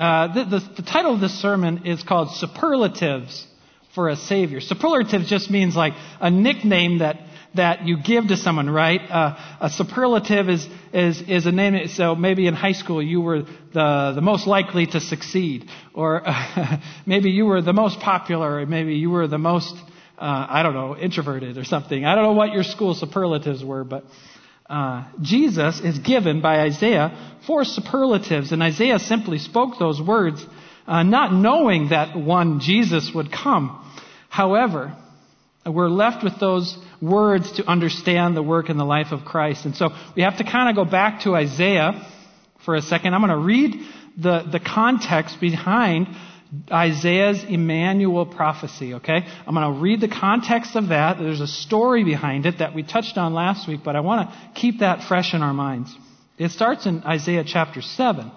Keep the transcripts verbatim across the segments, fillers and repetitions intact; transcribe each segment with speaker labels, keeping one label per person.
Speaker 1: Uh, the, the, the title of this sermon is called Superlatives for a Savior. Superlative just means like a nickname that that you give to someone, right? Uh, a superlative is is is a name. So maybe in high school you were the the most likely to succeed, or uh, maybe you were the most popular, or maybe you were the most uh, I don't know, introverted or something. I don't know what your school superlatives were, but uh, Jesus is given by Isaiah four superlatives, and Isaiah simply spoke those words, uh, not knowing that one Jesus would come. However, we're left with those words to understand the work and the life of Christ. And so we have to kind of go back to Isaiah for a second. I'm going to read the, the context behind Isaiah's Emmanuel prophecy, okay? I'm going to read the context of that. There's a story behind it that we touched on last week, but I want to keep that fresh in our minds. It starts in Isaiah chapter seven.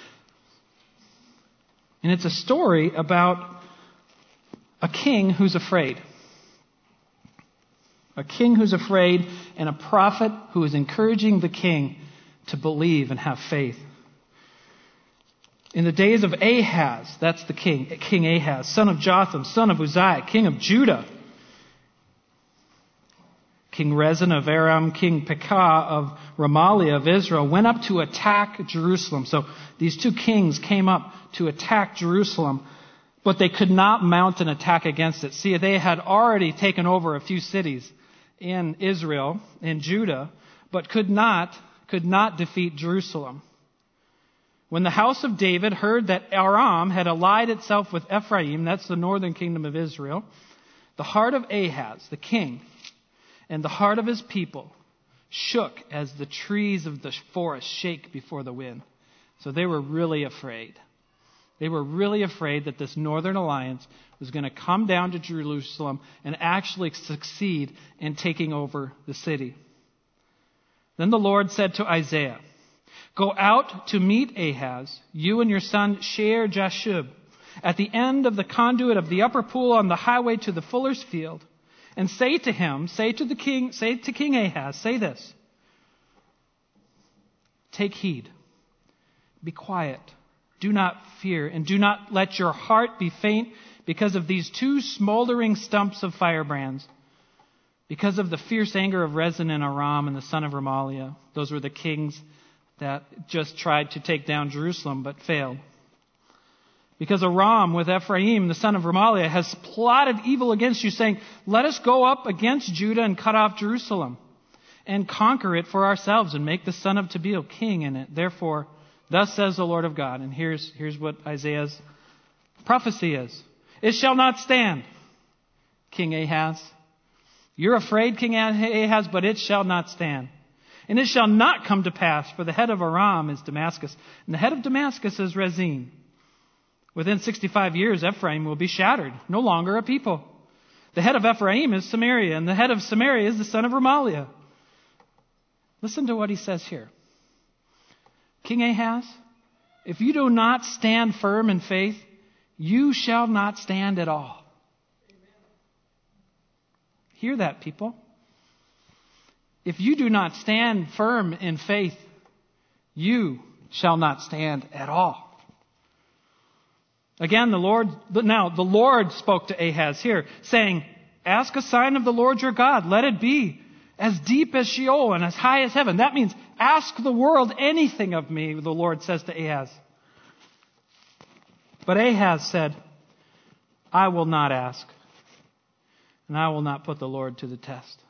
Speaker 1: And it's a story about a king who's afraid. A king who's afraid, and a prophet who is encouraging the king to believe and have faith. In the days of Ahaz, that's the king, King Ahaz, son of Jotham, son of Uzziah, king of Judah. King Rezin of Aram, King Pekah of Remaliah of Israel went up to attack Jerusalem. So these two kings came up to attack Jerusalem, but they could not mount an attack against it. See, they had already taken over a few cities in Israel, in Judah, but could not, could not defeat Jerusalem. When the house of David heard that Aram had allied itself with Ephraim, that's the northern kingdom of Israel, the heart of Ahaz, the king, and the heart of his people shook as the trees of the forest shake before the wind. So they were really afraid. They were really afraid that this northern alliance was going to come down to Jerusalem and actually succeed in taking over the city. Then the Lord said to Isaiah, "Go out to meet Ahaz, you and your son Shear-Jashub, at the end of the conduit of the upper pool on the highway to the fuller's field, and say to him, say to the king, say to King Ahaz, say this, take heed, be quiet. Do not fear, and do not let your heart be faint because of these two smoldering stumps of firebrands, because of the fierce anger of Rezin and Aram and the son of Remaliah." Those were the kings that just tried to take down Jerusalem but failed. "Because Aram with Ephraim, the son of Remaliah, has plotted evil against you, saying, 'Let us go up against Judah and cut off Jerusalem and conquer it for ourselves and make the son of Tabeel king in it. Therefore, thus says the Lord of God.'" And here's, here's what Isaiah's prophecy is. "It shall not stand, King Ahaz. You're afraid, King Ahaz, but it shall not stand. And it shall not come to pass, for the head of Aram is Damascus, and the head of Damascus is Rezin. Within sixty-five years, Ephraim will be shattered, no longer a people. The head of Ephraim is Samaria, and the head of Samaria is the son of Remaliah." Listen to what he says here. "King Ahaz, if you do not stand firm in faith, you shall not stand at all." Hear that, people. If you do not stand firm in faith, you shall not stand at all. Again, the Lord, now the Lord spoke to Ahaz here, saying, "Ask a sign of the Lord your God. Let it be as deep as Sheol and as high as heaven." That means ask the world anything of me, the Lord says to Ahaz. But Ahaz said, "I will not ask, and I will not put the Lord to the test."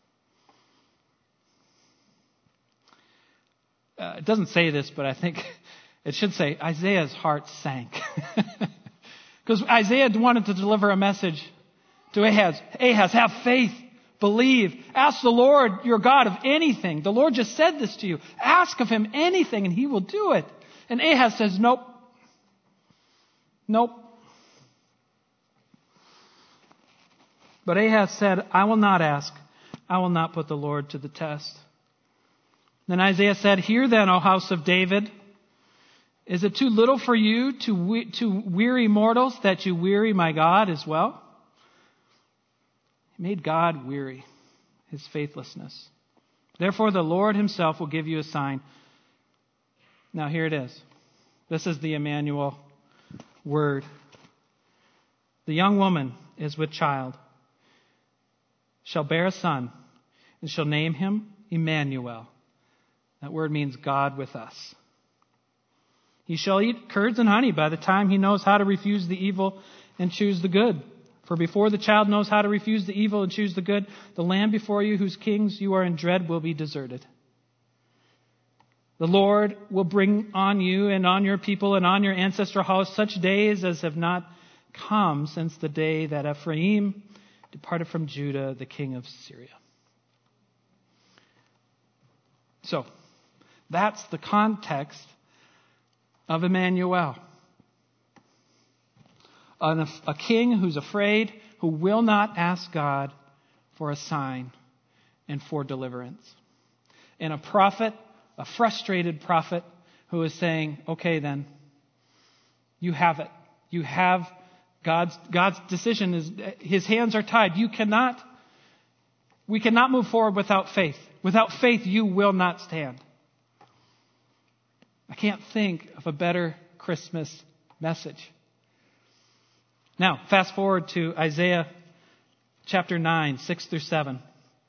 Speaker 1: Uh, it doesn't say this, but I think it should say Isaiah's heart sank. Because Isaiah wanted to deliver a message to Ahaz. Ahaz, have faith. Believe. Ask the Lord your God of anything. The Lord just said this to you. Ask of him anything and he will do it. And Ahaz says, nope. Nope. But Ahaz said, "I will not ask. I will not put the Lord to the test." Then Isaiah said, "Hear then, O house of David. Is it too little for you to, we- to weary mortals that you weary my God as well?" He made God weary, his faithlessness. "Therefore the Lord himself will give you a sign." Now here it is. This is the Emmanuel word. The young woman is with child, shall bear a son, and shall name him Emmanuel. That word means God with us. He shall eat curds and honey by the time he knows how to refuse the evil and choose the good. For before the child knows how to refuse the evil and choose the good, the land before you, whose kings you are in dread, will be deserted. The Lord will bring on you and on your people and on your ancestral house such days as have not come since the day that Ephraim departed from Judah, the king of Syria. So, that's the context of Emmanuel. A, a king who's afraid, who will not ask God for a sign and for deliverance. And a prophet, a frustrated prophet, who is saying, okay then, you have it. You have God's, God's decision is, his hands are tied. You cannot, we cannot move forward without faith. Without faith, you will not stand. I can't think of a better Christmas message. Now, fast forward to Isaiah chapter nine, six through seven.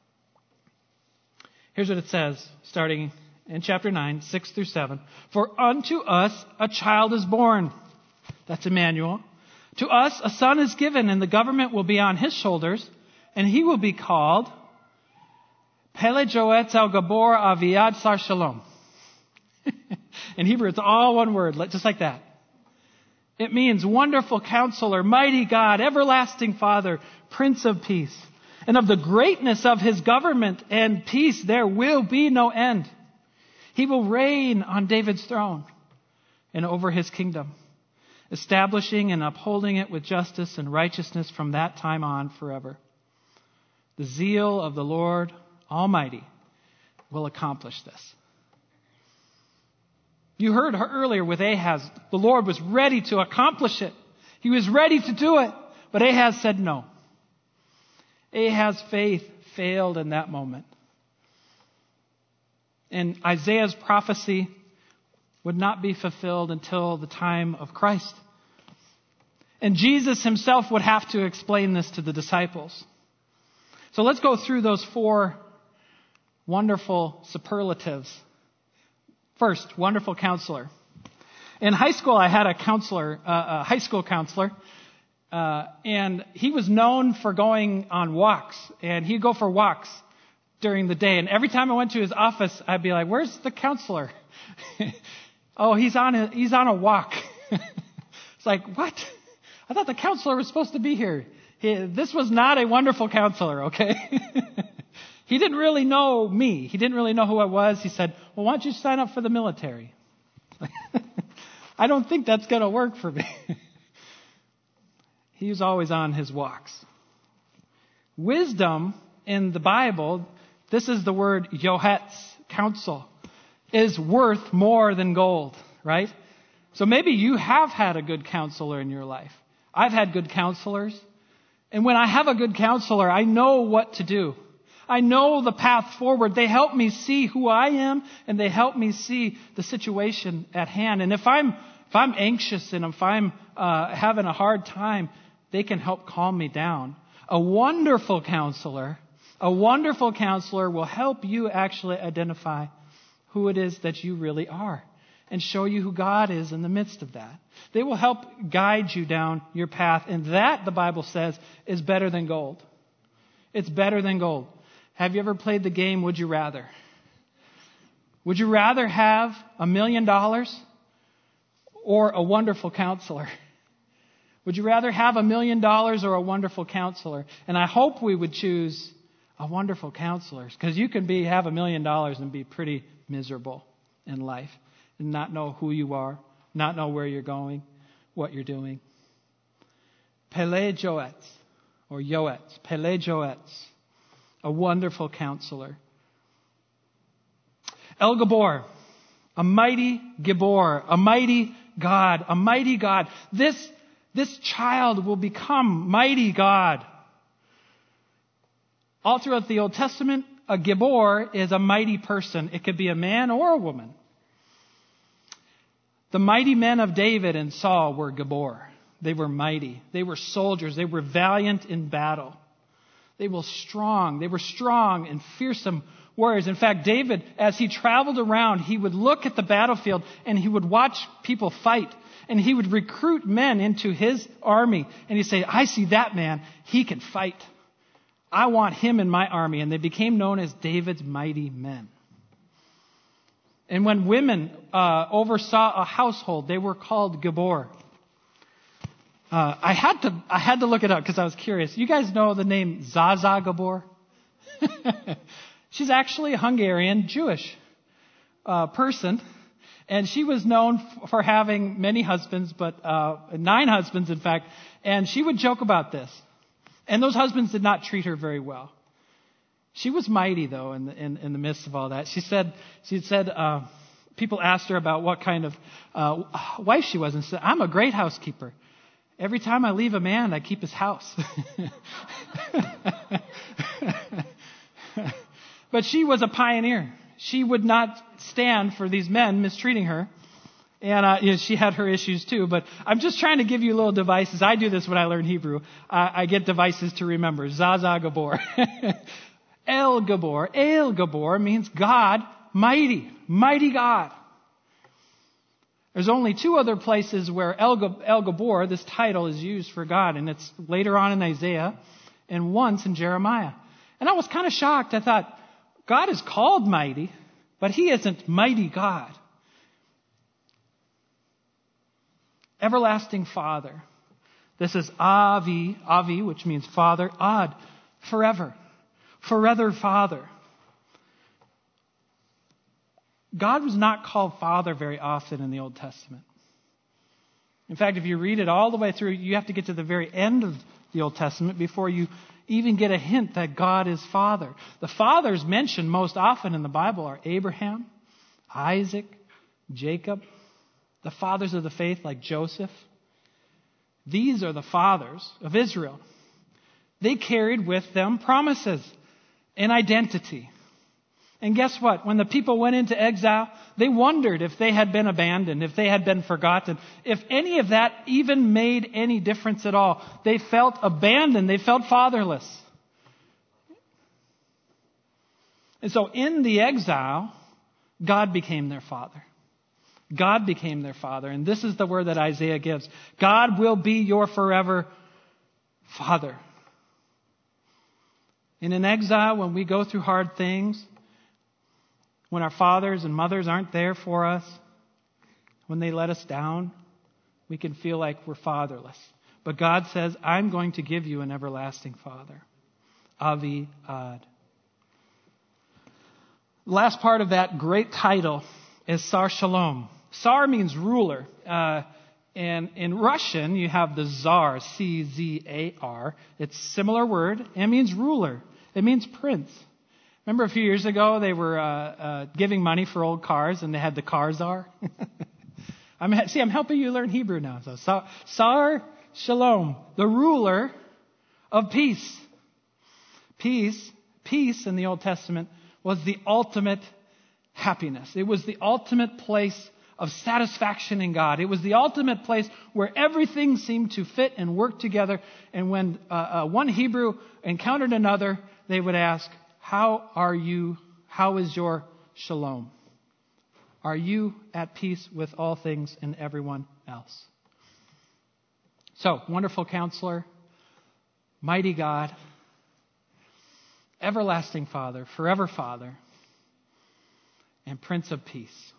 Speaker 1: Here's what it says, starting in chapter nine, six through seven. For unto us a child is born. That's Emmanuel. To us a son is given, and the government will be on his shoulders, and he will be called Pele Joetz El Gabor Aviad Sar Shalom. In Hebrew, it's all one word, just like that. It means wonderful counselor, mighty God, everlasting Father, Prince of Peace. And of the greatness of his government and peace, there will be no end. He will reign on David's throne and over his kingdom, establishing and upholding it with justice and righteousness from that time on forever. The zeal of the Lord Almighty will accomplish this. You heard her earlier with Ahaz. The Lord was ready to accomplish it. He was ready to do it. But Ahaz said no. Ahaz's faith failed in that moment. And Isaiah's prophecy would not be fulfilled until the time of Christ. And Jesus himself would have to explain this to the disciples. So let's go through those four wonderful superlatives. First, wonderful counselor. In high school, I had a counselor, uh, a high school counselor, uh, and he was known for going on walks, and he'd go for walks during the day. And every time I went to his office, I'd be like, "Where's the counselor?" "Oh, he's on a he's on a walk." It's like, what? I thought the counselor was supposed to be here. He, this was not a wonderful counselor, okay? He didn't really know me. He didn't really know who I was. He said, "Well, why don't you sign up for the military?" I don't think that's going to work for me. He was always on his walks. Wisdom in the Bible, this is the word yohetz, counsel, is worth more than gold, right? So maybe you have had a good counselor in your life. I've had good counselors. And when I have a good counselor, I know what to do. I know the path forward. They help me see who I am, and they help me see the situation at hand. And if I'm if I'm anxious and if I'm uh, having a hard time, they can help calm me down. A wonderful counselor, a wonderful counselor will help you actually identify who it is that you really are and show you who God is in the midst of that. They will help guide you down your path, and that, the Bible says, is better than gold. It's better than gold. Have you ever played the game Would You Rather? Would you rather have a million dollars or a wonderful counselor? Would you rather have a million dollars or a wonderful counselor? And I hope we would choose a wonderful counselor, because you can be have a million dollars and be pretty miserable in life and not know who you are, not know where you're going, what you're doing. Pele Joetz, or Yoetz, Pele Joetz, a wonderful counselor. El Gabor, a mighty Gabor, a mighty God, a mighty God. This, this child will become mighty God. All throughout the Old Testament, a Gabor is a mighty person. It could be a man or a woman. The mighty men of David and Saul were Gabor. They were mighty. They were soldiers. They were valiant in battle. They were strong. They were strong and fearsome warriors. In fact, David, as he traveled around, he would look at the battlefield and he would watch people fight. And he would recruit men into his army. And he'd say, I see that man. He can fight. I want him in my army. And they became known as David's mighty men. And when women uh, oversaw a household, they were called Gabor. Uh, I had to I had to look it up because I was curious. You guys know the name Zaza Gabor? She's actually a Hungarian Jewish uh, person. And she was known f- for having many husbands, but uh, nine husbands, in fact. And she would joke about this. And those husbands did not treat her very well. She was mighty, though, in the, in, in the midst of all that. She said, she said, uh, people asked her about what kind of uh, wife she was, and she said, I'm a great housekeeper. Every time I leave a man, I keep his house. But she was a pioneer. She would not stand for these men mistreating her. And uh, you know, she had her issues too. But I'm just trying to give you little devices. I do this when I learn Hebrew. Uh, I get devices to remember. Zaza Gabor. El Gabor. El Gabor means God mighty. Mighty God. There's only two other places where El, El Gabor, this title, is used for God. And it's later on in Isaiah and once in Jeremiah. And I was kind of shocked. I thought, God is called mighty, but he isn't mighty God. Everlasting Father. This is Avi, Avi, which means Father. Ad, forever. Forever Father. God was not called Father very often in the Old Testament. In fact, if you read it all the way through, you have to get to the very end of the Old Testament before you even get a hint that God is Father. The fathers mentioned most often in the Bible are Abraham, Isaac, Jacob, the fathers of the faith like Joseph. These are the fathers of Israel. They carried with them promises and identity. And guess what? When the people went into exile, they wondered if they had been abandoned, if they had been forgotten, if any of that even made any difference at all. They felt abandoned. They felt fatherless. And so in the exile, God became their father. God became their father. And this is the word that Isaiah gives. God will be your forever father. And in exile, when we go through hard things, when our fathers and mothers aren't there for us, when they let us down, we can feel like we're fatherless. But God says, I'm going to give you an everlasting Father. Avi Ad. The last part of that great title is Sar Shalom. Sar means ruler. Uh, and in Russian, you have the Tsar, C Z A R. It's a similar word. It means ruler. It means prince. Remember a few years ago, they were uh, uh, giving money for old cars, and they had the car czar? I'm, see, I'm helping you learn Hebrew now. So, Sar, Sar Shalom, the ruler of peace. Peace, peace in the Old Testament was the ultimate happiness. It was the ultimate place of satisfaction in God. It was the ultimate place where everything seemed to fit and work together. And when uh, uh, one Hebrew encountered another, they would ask, how are you? How is your shalom? Are you at peace with all things and everyone else? So, wonderful counselor, mighty God, everlasting Father, forever Father, and Prince of Peace.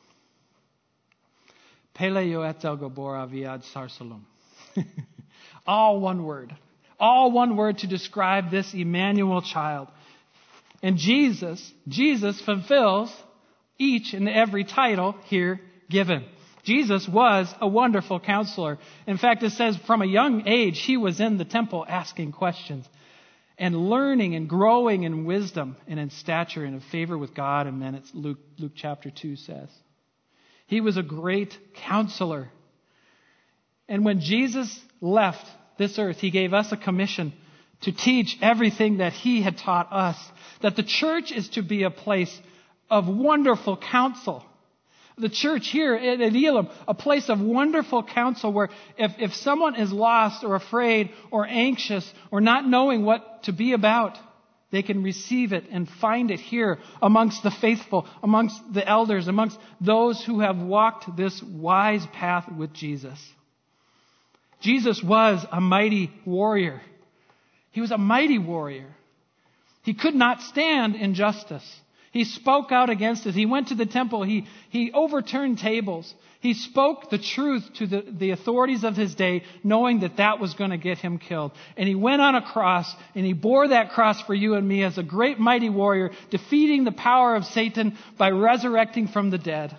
Speaker 1: Pele yoet el gabor aviad sar shalom. All one word. All one word to describe this Emmanuel child. And Jesus, Jesus fulfills each and every title here given. Jesus was a wonderful counselor. In fact, it says from a young age, he was in the temple asking questions and learning and growing in wisdom and in stature and in favor with God and men. It's Luke, Luke chapter two says. He was a great counselor. And when Jesus left this earth, he gave us a commission to teach everything that he had taught us. That the church is to be a place of wonderful counsel. The church here at Elim, a place of wonderful counsel where if, if someone is lost or afraid or anxious or not knowing what to be about, they can receive it and find it here amongst the faithful, amongst the elders, amongst those who have walked this wise path with Jesus. Jesus was a mighty warrior. He was a mighty warrior. He could not stand injustice. He spoke out against it. He went to the temple. He, he overturned tables. He spoke the truth to the, the authorities of his day, knowing that that was going to get him killed. And he went on a cross, and he bore that cross for you and me as a great mighty warrior, defeating the power of Satan by resurrecting from the dead.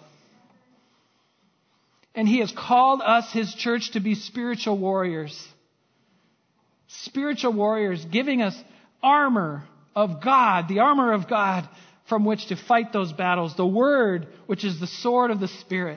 Speaker 1: And he has called us, his church, to be spiritual warriors. Spiritual warriors, giving us armor of God, the armor of God, from which to fight those battles. The Word, which is the sword of the Spirit.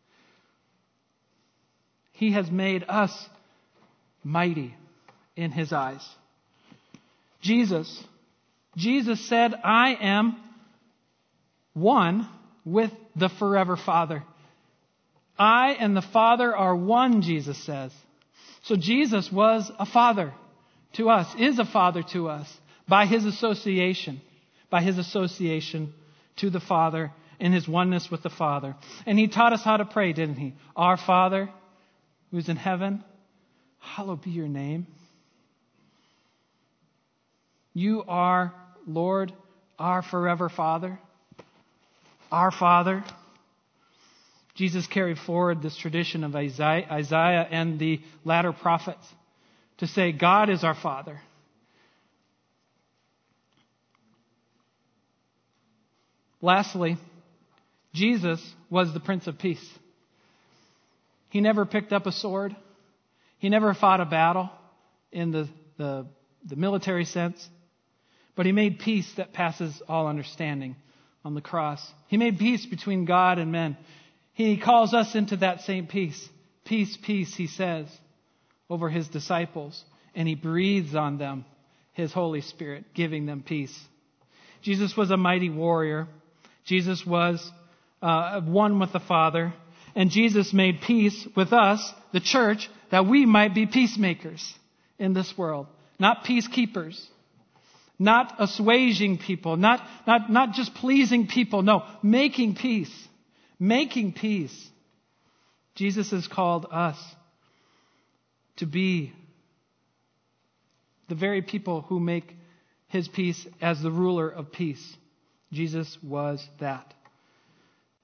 Speaker 1: He has made us mighty in his eyes. Jesus, Jesus said, I am one with the forever Father. I and the Father are one, Jesus says. So Jesus was a father to us, is a father to us by his association. By his association to the Father in his oneness with the Father. And he taught us how to pray, didn't he? Our Father, who's in heaven, hallowed be your name. You are, Lord, our forever Father. Our Father. Jesus carried forward this tradition of Isaiah, Isaiah and the latter prophets to say, God is our Father. Lastly, Jesus was the Prince of Peace. He never picked up a sword. He never fought a battle in the, the, the military sense. But he made peace that passes all understanding on the cross. He made peace between God and men. He calls us into that same peace. Peace, peace, he says, over his disciples. And he breathes on them his Holy Spirit, giving them peace. Jesus was a mighty warrior. Jesus was uh, one with the Father. And Jesus made peace with us, the church, that we might be peacemakers in this world. Not peacekeepers. Not assuaging people. Not, not, not just pleasing people. No, making peace. Making peace. Jesus has called us to be the very people who make his peace as the ruler of peace. Jesus was that.